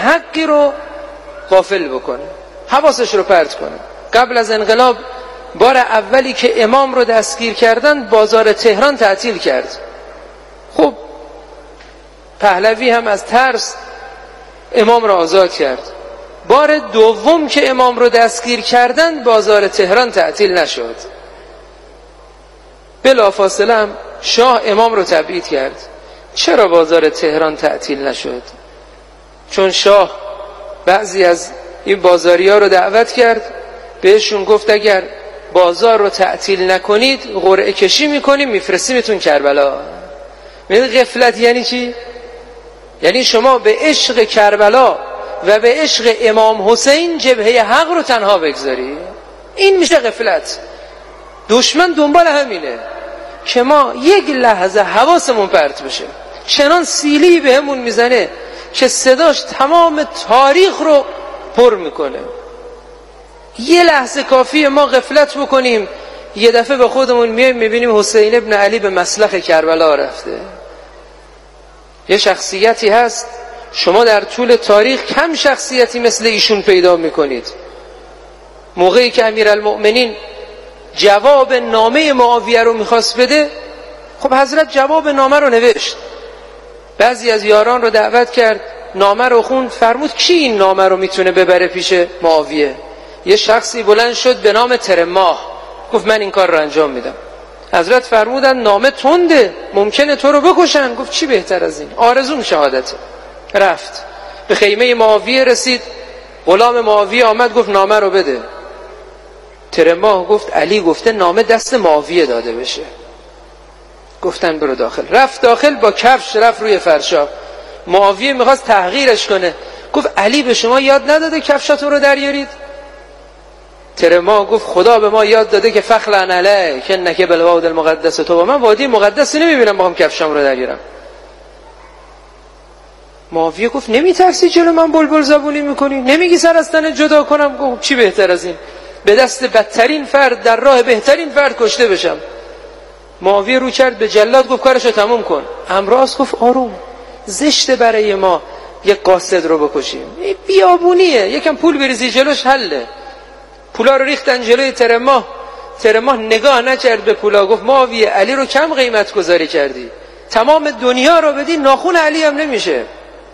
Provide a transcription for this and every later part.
حقی رو غافل بکنه، حواسش رو پرت کنه. قبل از انقلاب بار اولی که امام رو دستگیر کردن بازار تهران تعطیل کرد. خب پهلوی هم از ترس امام رو آزاد کرد. بار دوم که امام رو دستگیر کردن بازار تهران تعطیل نشد. بلافاصله هم شاه امام رو تبعید کرد. چرا بازار تهران تعطیل نشد؟ چون شاه بعضی از این بازاریا رو دعوت کرد، بهشون گفت اگر بازار رو تعطیل نکنید قرعه کشی میکنیم میفرستیمتون کربلا. میدونید غفلت یعنی چی؟ یعنی شما به عشق کربلا و به عشق امام حسین جبهه حق رو تنها بگذاری. این میشه غفلت. دشمن دنبال همینه که ما یک لحظه حواسمون پرت بشه. چنان سیلی بهمون میزنه که صداش تمام تاریخ رو پر میکنه. یه لحظه کافیه ما غفلت بکنیم، یه دفعه به خودمون میایم میبینیم حسین ابن علی به مسلخ کربلا رفته. یه شخصیتی هست شما در طول تاریخ کم شخصیتی مثل ایشون پیدا میکنید. موقعی که امیرالمؤمنین جواب نامه معاویه رو میخواست بده، خب حضرت جواب نامه رو نوشت، بعضی از یاران رو دعوت کرد، نامه رو خوند، فرمود کی این نامه رو میتونه ببره پیش معاویه؟ یه شخصی بلند شد به نام ترماه، گفت من این کار رو انجام میدم. حضرت فرمودن نامه تنده، ممکنه تو رو بکشن. گفت چی بهتر از این، آرزوم شهادته. رفت به خیمه معاویه رسید، غلام معاویه آمد گفت نامه رو بده. ترماه گفت علی گفته نامه دست معاویه داده بشه. گفتن برو داخل. رفت داخل، با کفش رفت روی فرشا. معاویه میخواست تحقیرش کنه، گفت علی به شما یاد نداده کفشاتون رو دریارید؟ ترماه گفت خدا به ما یاد داده که فخلعن علیک انک بالواد المقدس طوی. من وادی مقدسی نمیبینم بخوام کفشام رو دریارم. معاویه گفت نمیترسی جلو من بلبل زبونی میکنی؟ نمیگی سر از تن جدا کنم؟ گفت چی بهتر از این، به دست بدترین فرد در راه بهترین فرد کشته بشم. معاویه رو کرد به جلاد گفت کارشو تموم کن. امراض گفت آروم، زشته برای ما یک قاصد رو بکشیم، بیابونیه، یکم پول بریزی جلوش حله. پولا رو ریختن جلوی ترماه. ترماه نگاه نکرد به پولا، گفت معاویه علی رو کم قیمت گذاری کردی، تمام دنیا رو بدی ناخون علی هم نمیشه.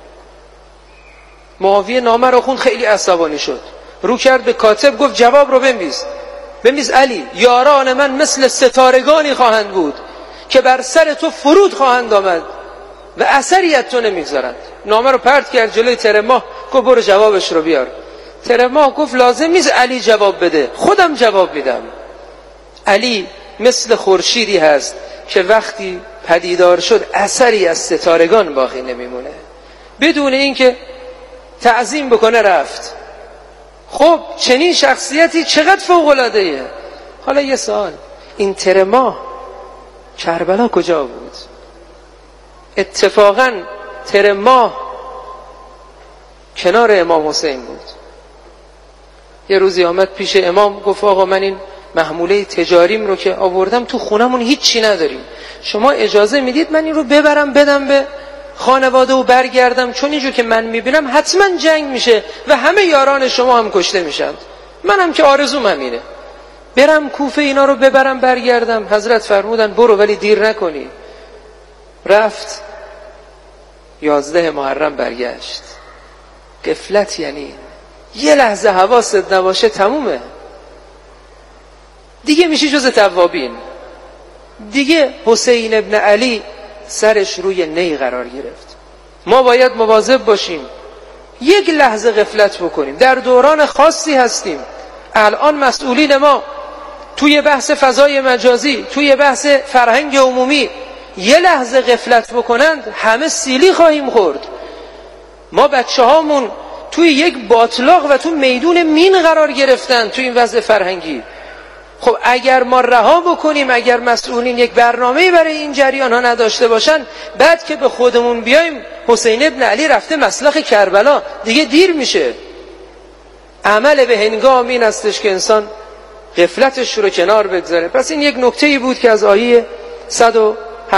معاویه نامه رو خوند، خیلی عصبانی شد، رو کرد به کاتب گفت جواب رو بنویس علی، یاران من مثل ستارگانی خواهند بود که بر سر تو فرود خواهند آمد و اثری از تو نمیگذارند. نامه رو پرت کرد جلوی ترماه، گفت برو جوابش رو بیار. ترماه گفت لازم نیست علی جواب بده، خودم جواب میدم. علی مثل خورشیدی هست که وقتی پدیدار شد اثری از ستارگان باقی نمیمونه. بدون اینکه تعظیم بکنه رفت. خب چنین شخصیتی چقدر فوق‌العاده‌ایه. حالا یه سوال، این ترماه کربلا کجا بود؟ اتفاقا ترماه کنار امام حسین بود. یه روزی آمد پیش امام گفت آقا من این محموله تجاریم رو که آوردم تو خونمون هیچی نداریم، شما اجازه میدید من این رو ببرم بدم به خانواده و برگردم؟ چون اینجور که من میبینم حتما جنگ میشه و همه یاران شما هم کشته میشن، منم که آرزوم همینه، برم کوفه اینا رو ببرم برگردم. حضرت فرمودن برو ولی دیر نکنی. رفت 11 محرم برگشت. غفلت یعنی یه لحظه حواست نباشه تمومه دیگه، میشی جز توابین دیگه. حسین ابن علی سرش روی نی قرار گرفت. ما باید مواظب باشیم، یک لحظه غفلت بکنیم. در دوران خاصی هستیم الان، مسئولین ما توی بحث فضای مجازی، توی بحث فرهنگ عمومی یه لحظه غفلت بکنند همه سیلی خواهیم خورد. ما بچه هامون توی یک باطلاق و تو میدون مین قرار گرفتن توی این وضع فرهنگی. خب اگر ما رها بکنیم، اگر مسئولین یک برنامه‌ای برای این جریان ها نداشته باشن، بعد که به خودمون بیایم حسین ابن علی رفته مسلخ کربلا، دیگه دیر میشه. عمل به هنگام این استش که انسان غفلتش رو کنار بگذاره. پس این یک نکته‌ای بود که از آیه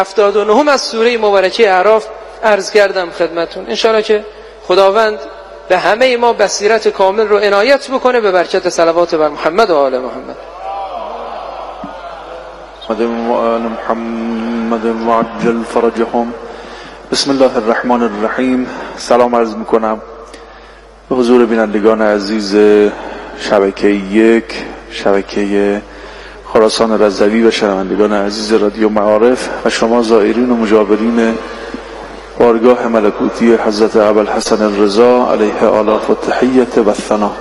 179 از سوره مبارکه اعراف عرض کردم خدمتون. انشاءالله که خداوند به همه ما بصیرت کامل رو عنایت بکنه به برکت صلوات بر محمد و آل محمد. محمد معجل فرجهم. بسم الله الرحمن الرحیم. سلام عرض میکنم به حضور بینندگان عزیز شبکه خراسان رضوی و شنوندگان عزیز رادیو معارف و شما زائرین و مجاورین بارگاه ملکوتی حضرت ابوالحسن الرضا علیه آلاف و تحیت و الثنا.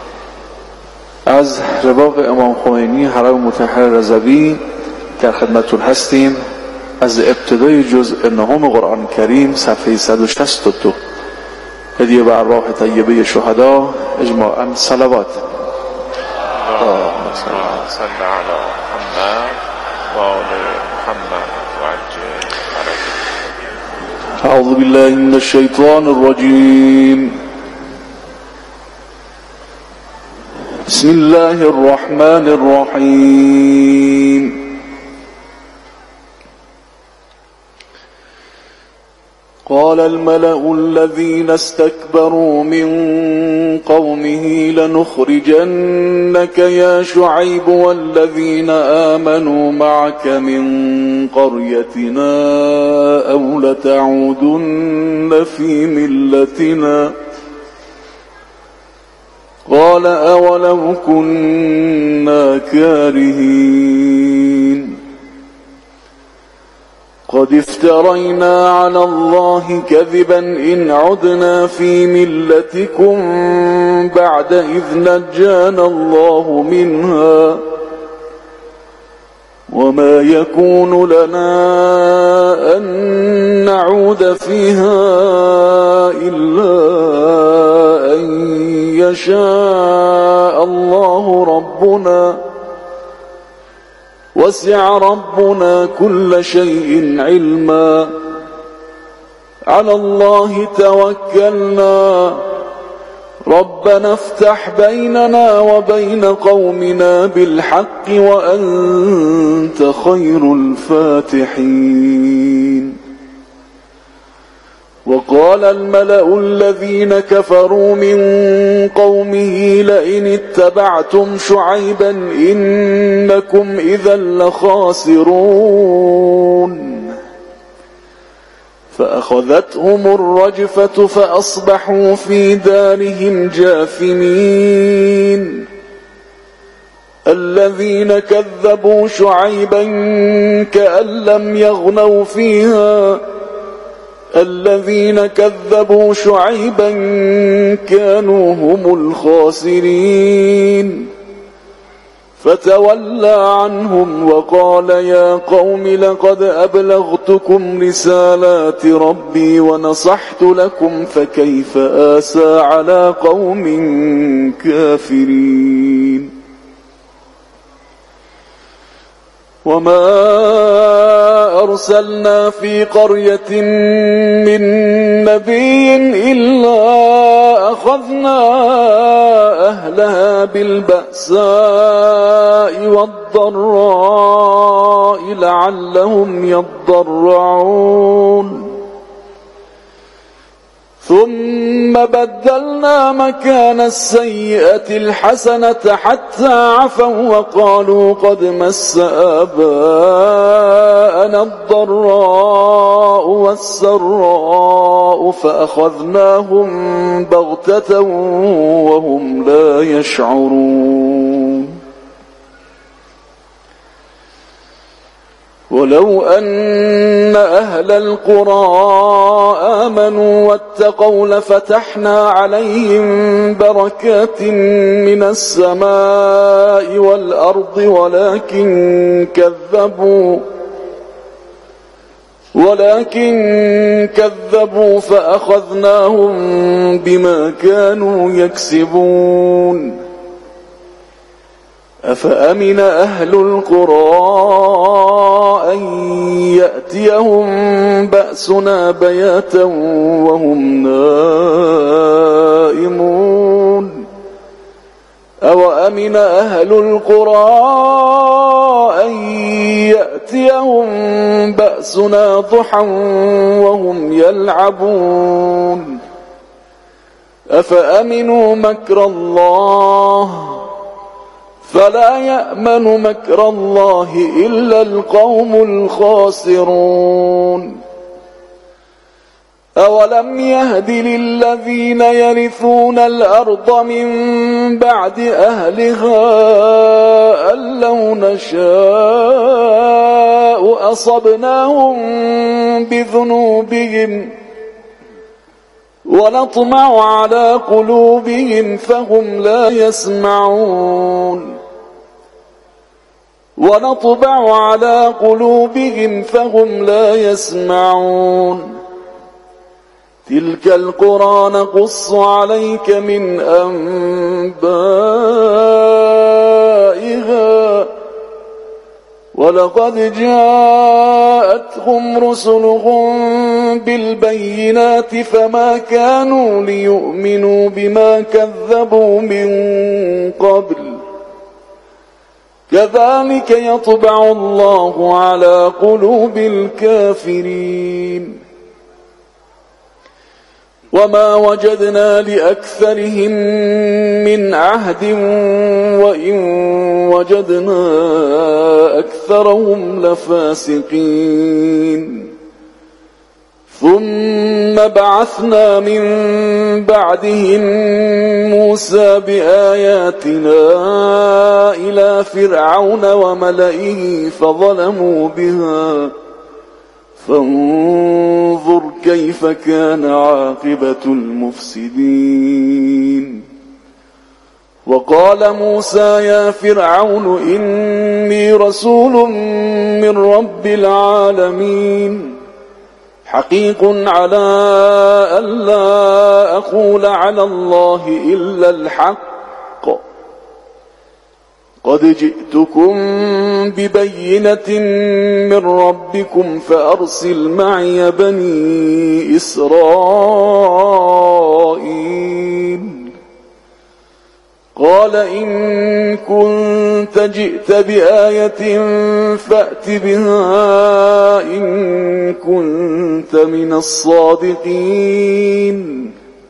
از رواق امام خمینی حرم مطهر رضوی در خدمتتون هستیم. از ابتدای جزء نهم قرآن کریم صفحه 162. هدیه به ارواح طیبه شهدا اجماعاً صلوات. اللهم صل على محمد و آل محمد وعجل فرجهم. اعوذ بالله من الشیطان الرجیم. بسم الله الرحمن الرحیم. قال الملأ الذين استكبروا من قومه لنخرجنك يا شعيب والذين آمنوا معك من قريتنا أو لتعودن في ملتنا قال أولو كنا كارهين قد افترينا على الله كذبا إن عدنا في ملتكم بعد إذ نجانا الله منها وما يكون لنا أن نعود فيها إلا أن يشاء الله ربنا وسع ربنا كل شيء علما على الله توكلنا ربنا افتح بيننا وبين قومنا بالحق وأنت خير الفاتحين. وقال الملأ الذين كفروا من قومه لئن اتبعتم شعيبا إنكم إذا لخاسرون فأخذتهم الرجفة فأصبحوا في دارهم جاثمين. الذين كذبوا شعيبا كأن لم يغنوا فيها الذين كذبوا شعيبا كانوا هم الخاسرين فتولى عنهم وقال يا قوم لقد أبلغتكم رسالات ربي ونصحت لكم فكيف آسى على قوم كافرين. وما أرسلنا في قرية من نبي إلا أخذنا أهلها بالبأساء والضراء لعلهم يضرعون ثم بدلنا مكان السيئة الحسنة حتى عفوا وقالوا قد مس آباءنا الضراء والسراء فأخذناهم بغتة وهم لا يشعرون. ولو أن أهل القرى آمنوا واتقوا لفتحنا عليهم بركات من السماء والأرض ولكن كذبوا فأخذناهم بما كانوا يكسبون. أفأمن أهل القرى أن يأتيهم بأسنا بياتا وهم نائمون أوأمن أهل القرى أن يأتيهم بأسنا ضحى وهم يلعبون أفأمنوا مكر الله فلا يأمن مكر الله إلا القوم الخاسرون أولم يهد للذين يرثون الأرض من بعد أهلها أن لو نشاء أصبناهم بذنوبهم ونطمع على قلوبهم فهم لا يسمعون ونطبع على قلوبهم فهم لا يسمعون تلك القرى نقص عليك من أنبائها ولقد جاءتهم رسلهم بالبينات فما كانوا ليؤمنوا بما كذبوا من قبل كذلك يطبع الله على قلوب الكافرين وما وجدنا لأكثرهم من عهد وإن وجدنا أكثرهم لفاسقين ثم بعثنا من بعدهم موسى بآياتنا إلى فرعون وملئه فظلموا بها فانظر كيف كان عاقبة المفسدين وقال موسى يا فرعون إني رسول من رب العالمين حقيق على ألا أقول على الله إلا الحق قد جئتكم ببينة من ربكم فأرسل معي بني إسرائيل قال إن كنت جئت بآية فأت بها إن كنت من الصادقين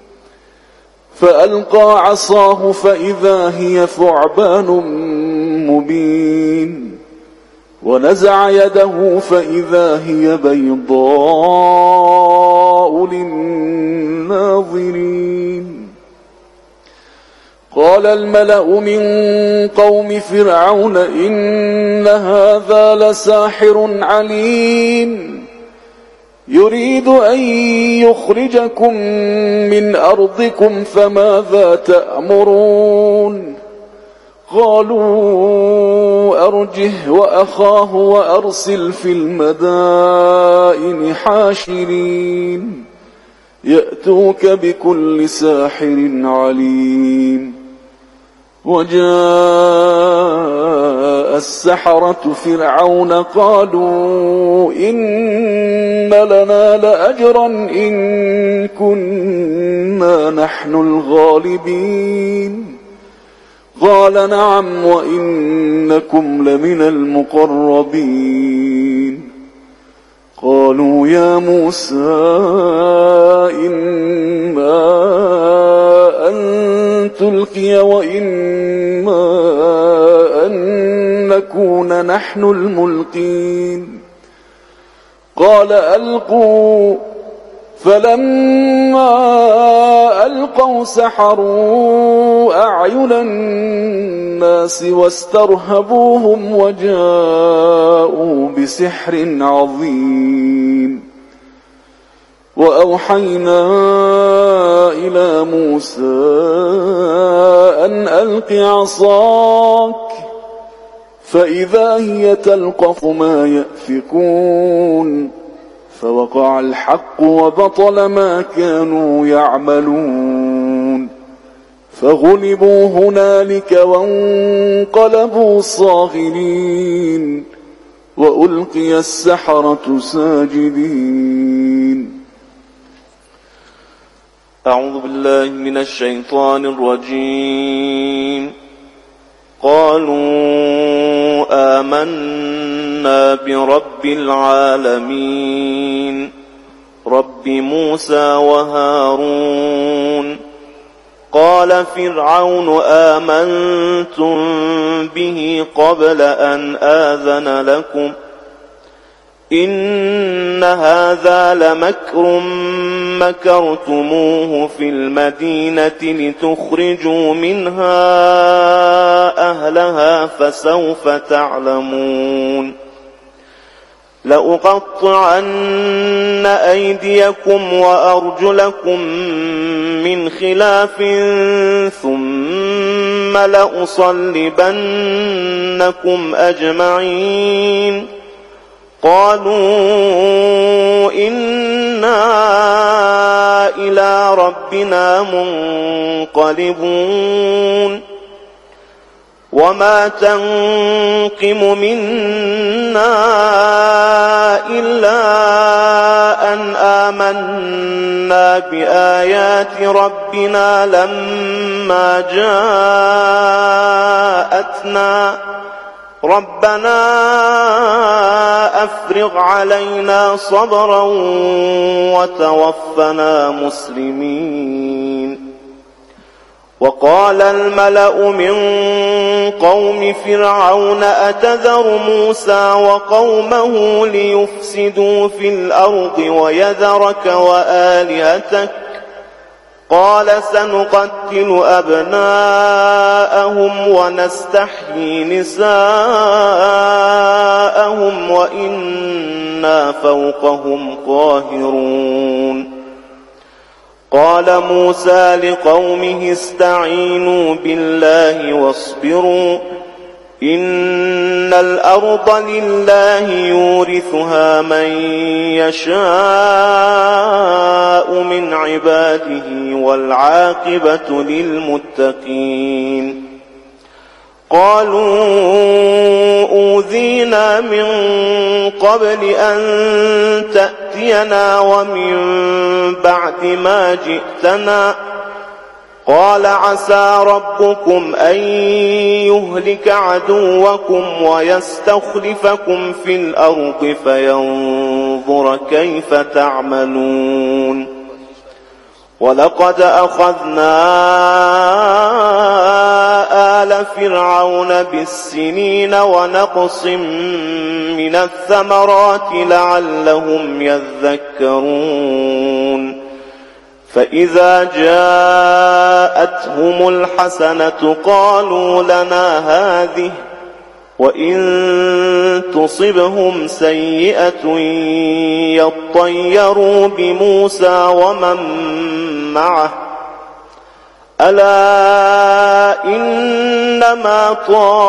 فألقى عصاه فإذا هي ثعبان مبين ونزع يده فإذا هي بيضاء للناظرين قال الملأ من قوم فرعون إن هذا لساحر عليم يريد أن يخرجكم من أرضكم فماذا تأمرون قالوا أرجه وأخاه وأرسل في المدائن حاشرين يأتوك بكل ساحر عليم وجاء السحرة فرعون قالوا إن لنا لأجرا إن كنا نحن الغالبين قال نعم وإنكم لمن المقربين قالوا يا موسى إما أن تلقي وإما أن نكون نحن الملقين قال ألقوا فلما ألقوا سحروا أعين الناس واسترهبوهم وجاءوا بسحر عظيم وأوحينا إلى موسى أن ألق عصاك فإذا هي تلقف ما يأفكون فوقع الحق وبطل ما كانوا يعملون فغلبوا هنالك وانقلبوا صاغرين وألقي السحرة ساجدين. أعوذ بالله من الشيطان الرجيم. قالوا آمنا برب العالمين رب موسى وهارون قال فرعون آمنتم به قبل أن آذن لكم إن هذا لمكر مكرتموه في المدينة لتخرجوا منها أهلها فسوف تعلمون لأقطعن أيديكم وأرجلكم من خلاف ثم لأصلبنكم أجمعين قالوا إنا إلى ربنا منقلبون وما تنقم منا إلا أن آمنا بآيات ربنا لما جاءتنا ربنا أفرغ علينا صبرا وتوفنا مسلمين وقال الملأ من قوم فرعون أتذر موسى وقومه ليفسدوا في الأرض ويذرك وآلهتك قال سنقتل أبناءهم ونستحيي نساءهم وإنا فوقهم قاهرون قال موسى لقومه استعينوا بالله واصبروا إن الأرض لله يورثها من يشاء من عباده والعاقبة للمتقين قالوا أوذينا من قبل أن تأتينا ومن بعد ما جئتنا قال عسى ربكم أن يهلك عدوكم ويستخلفكم في الأرض فينظر كيف تعملون ولقد أخذنا آل فرعون بالسنين ونقص من الثمرات لعلهم يذكرون فإذا جاءتهم الحسنة قالوا لنا هذه وإن تصبهم سيئة يطيروا بموسى ومن معه ألا إنما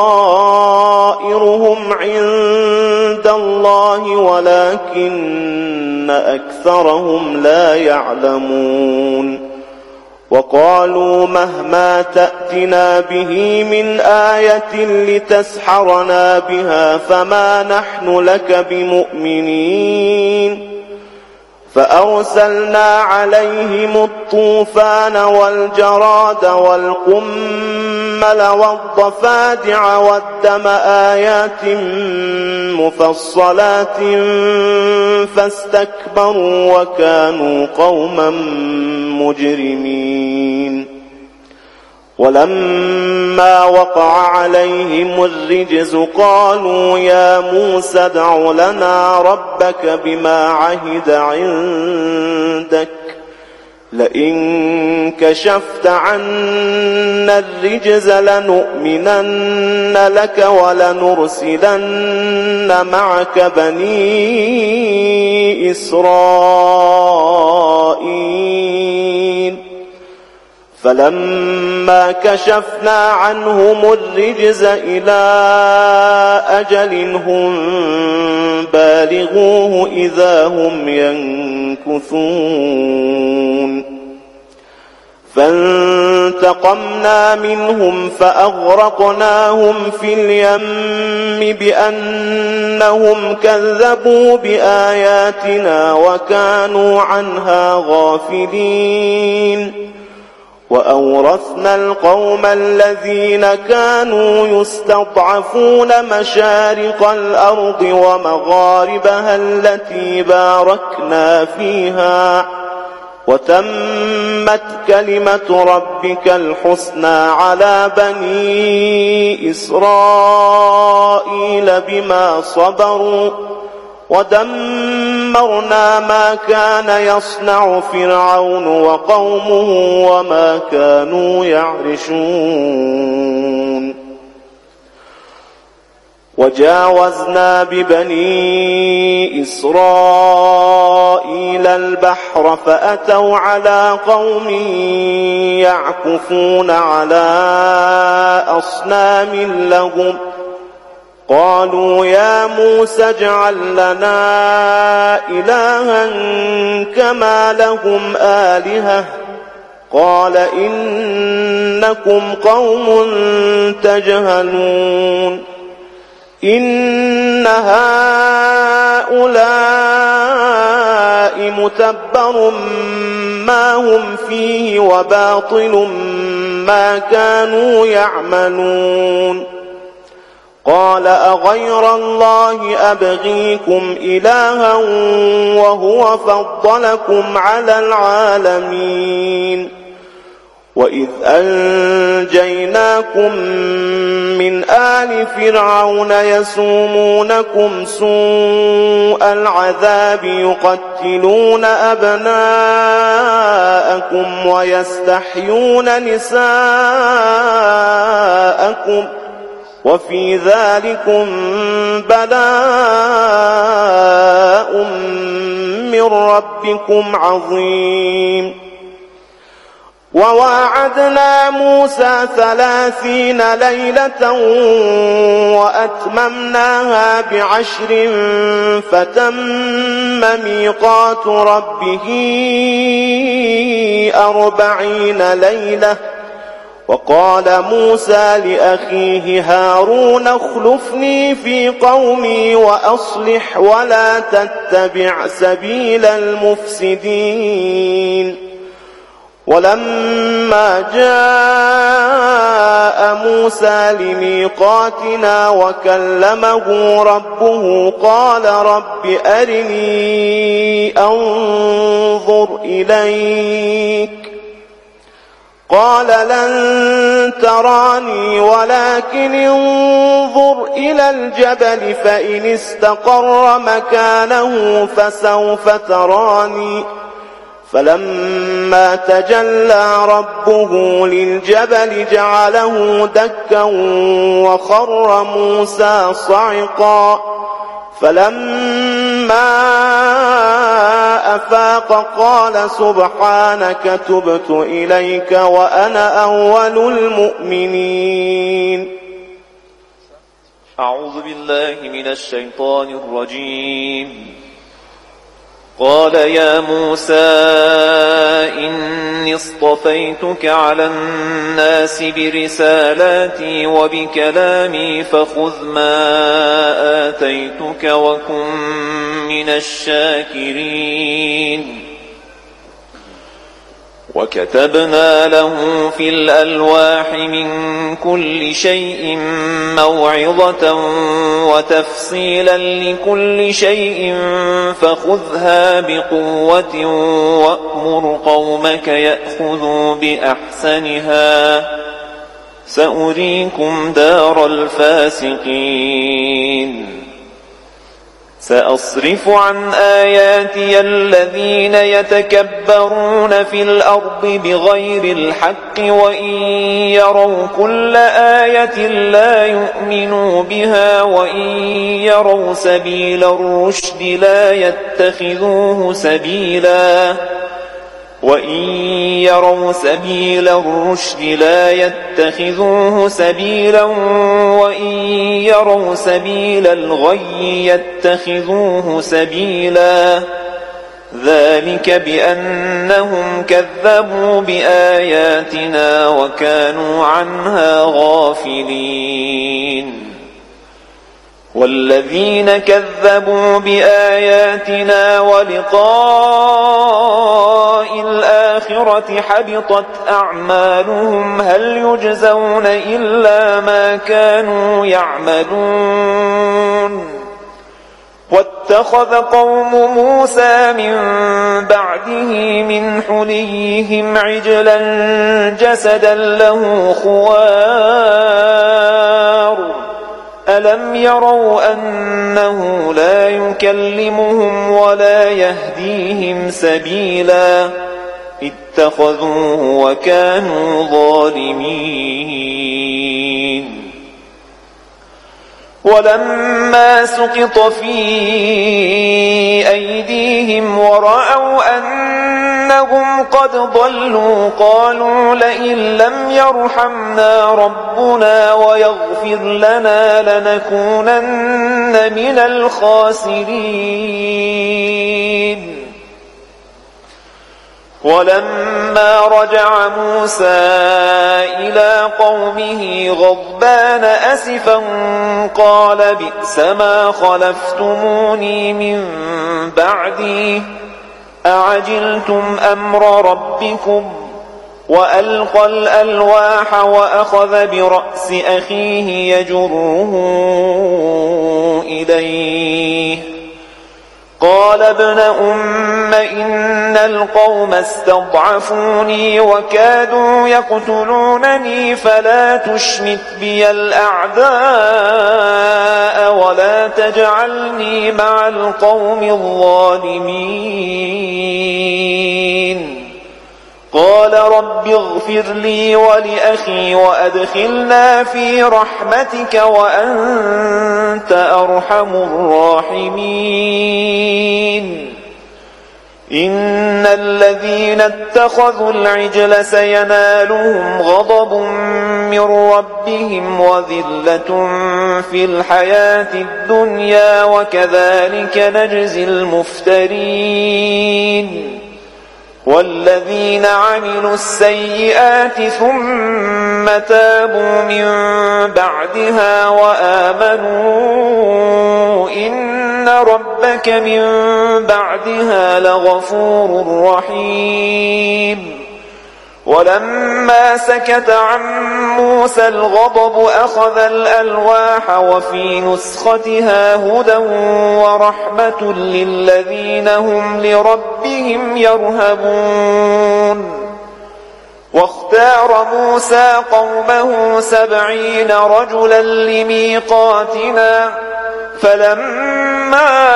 طائرهم عند الله ولكن أكثرهم لا يعلمون وقالوا مهما تأتنا به من آية لتسحرنا بها فما نحن لك بمؤمنين فأرسلنا عليهم الطوفان والجراد والقمل والضفادع والدم آيات مفصلات فاستكبروا وكانوا قوما مجرمين ولما وقع عليهم الرجز قالوا يا موسى ادع لنا ربك بما عهد عندك لئن كشفت عنا الرجز لنؤمنن لك ولنرسلن معك بني إسرائيل فلما كشفنا عنهم الرجز إلى أجل هم بالغوه إذا هم ينكثون فانتقمنا منهم فأغرقناهم في اليم بأنهم كذبوا بآياتنا وكانوا عنها غافلين وأورثنا القوم الذين كانوا يستضعفون مشارق الأرض ومغاربها التي باركنا فيها وتمت كلمة ربك الحسنى على بني إسرائيل بما صبروا ودمرنا ما كان يصنع فرعون وقومه وما كانوا يعرشون وجاوزنا ببني إسرائيل البحر فأتوا على قوم يعكفون على أصنام لهم قالوا يا موسى اجعل لنا إلها كما لهم آلهة قال إنكم قوم تجهلون إن هؤلاء متبر ما هم فيه وباطل ما كانوا يعملون قال أغير الله أبغيكم إلها وهو فضلكم على العالمين وإذ أنجيناكم من آل فرعون يسومونكم سوء العذاب يقتلون أبناءكم ويستحيون نساءكم وفي ذلكم بلاء من ربكم عظيم وواعدنا موسى 30 ليلة وأتممناها ب10 فتم ميقات ربه 40 ليلة وقال موسى لأخيه هارون اخلفني في قومي وأصلح ولا تتبع سبيل المفسدين ولما جاء موسى لميقاتنا وكلمه ربه قال رب أرني أنظر إليك قال لن تراني ولكن انظر إلى الجبل فإن استقر مكانه فسوف تراني فلما تجلى ربه للجبل جعله دكا وخر موسى صعقا فلما أفاق قال سبحانك تبت إليك وأنا أول المؤمنين أعوذ بالله من الشيطان الرجيم قال يا موسى إني اصطفيتك على الناس برسالاتي وبكلامي فخذ ما آتيتك وكن من الشاكرين وكتبنا له في الألواح من كل شيء موعظة وتفصيلا لكل شيء فخذها بقوة وأمر قومك يأخذوا بأحسنها سأريكم دار الفاسقين سأصرف عن آياتي الذين يتكبرون في الأرض بغير الحق وإن يروا كل آية لا يؤمنوا بها وإن يروا سبيل الرشد لا يتخذوه سبيلا وإن يروا سبيل الرشد لا يتخذوه سبيلا وإن يروا سبيل الغي يتخذوه سبيلا ذلك بأنهم كذبوا بآياتنا وكانوا عنها غافلين والذين كذبوا بآياتنا ولقاء الآخرة حبطت أعمالهم هل يجزون إلا ما كانوا يعملون واتخذ قوم موسى من بعده من حليهم عجلا جسدا له خوار ألم يروا أنه لا يكلمهم ولا يهديهم سبيلا اتخذوه وكانوا ظالمين ولما سقط في أيديهم ورأوا أنهم قد ضلوا قالوا لئن لم يرحمنا ربنا ويغفر لنا لنكونن من الخاسرين ولما رجع موسى إلى قومه غضبان أسفا قال بئس ما خلفتموني من بعدي أعجلتم أمر ربكم وألقى الألواح وأخذ برأس أخيه يجره إليه قال ابن أم إن القوم استضعفوني وكادوا يقتلونني فلا تشمت بي الأعداء ولا تجعلني مع القوم الظالمين قال رب اغفر لي ولأخي وأدخلنا في رحمتك وأنت أرحم الراحمين إن الذين اتخذوا العجل سينالهم غضب من ربهم وذلة في الحياة الدنيا وكذلك نجزي المفترين والذين عملوا السيئات ثم تابوا من بعدها وآمنوا إن ربك من بعدها لغفور رحيم ولما سكت عن موسى الغضب أخذ الألواح وفي نسختها هدى ورحمة للذين هم لربهم يرهبون واختار موسى قومه 70 رجلا لميقاتنا فلما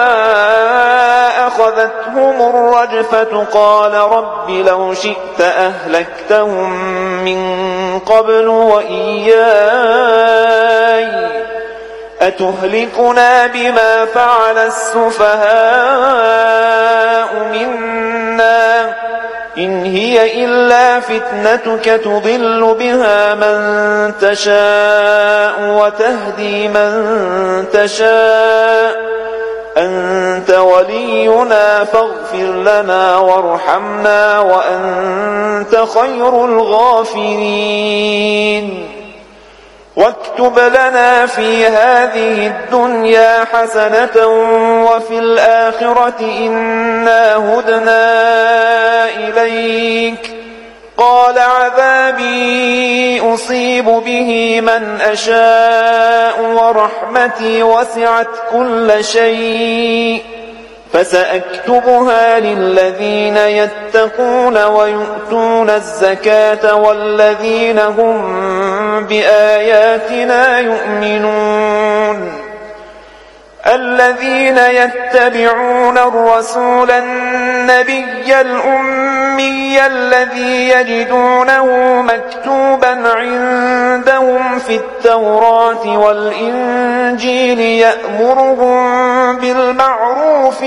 أخذتهم الرجفة قال رب لو شئت أهلكتهم من قبل وإياي أتهلكنا بما فعل السفهاء منا إن هي إلا فتنتك تضل بها من تشاء وتهدي من تشاء أنت ولينا فاغفر لنا وارحمنا وأنت خير الغافرين واكتب لنا في هذه الدنيا حسنة وفي الآخرة إنا هدنا إليك قال عذابي أصيب به من أشاء ورحمتي وسعت كل شيء فسأكتبها للذين يتقون ويؤتون الزكاة والذين هم بآياتنا يؤمنون الذين يتبعون الرسول النبي الأمي الذي يجدونه مكتوبا عندهم في التوراة والإنجيل يأمرهم بالمعروف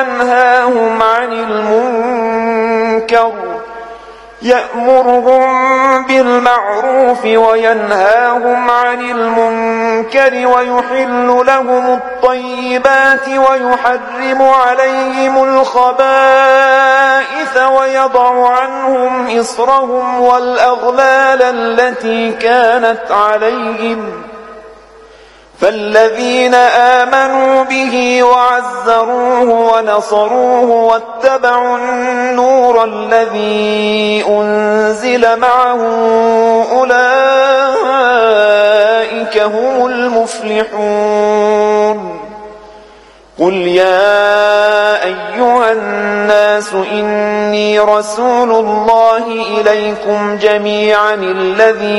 وينهاهم عن المنكر ويحل لهم الطيبات ويحرم عليهم الخبائث ويضع عنهم إصرهم والأغلال التي كانت عليهم فالذين آمنوا به وعزروه ونصروه واتبعوا النور الذي أنزل معه أولئك هم المفلحون قل يا أيها الناس إني رسول الله إليكم جميعا الذي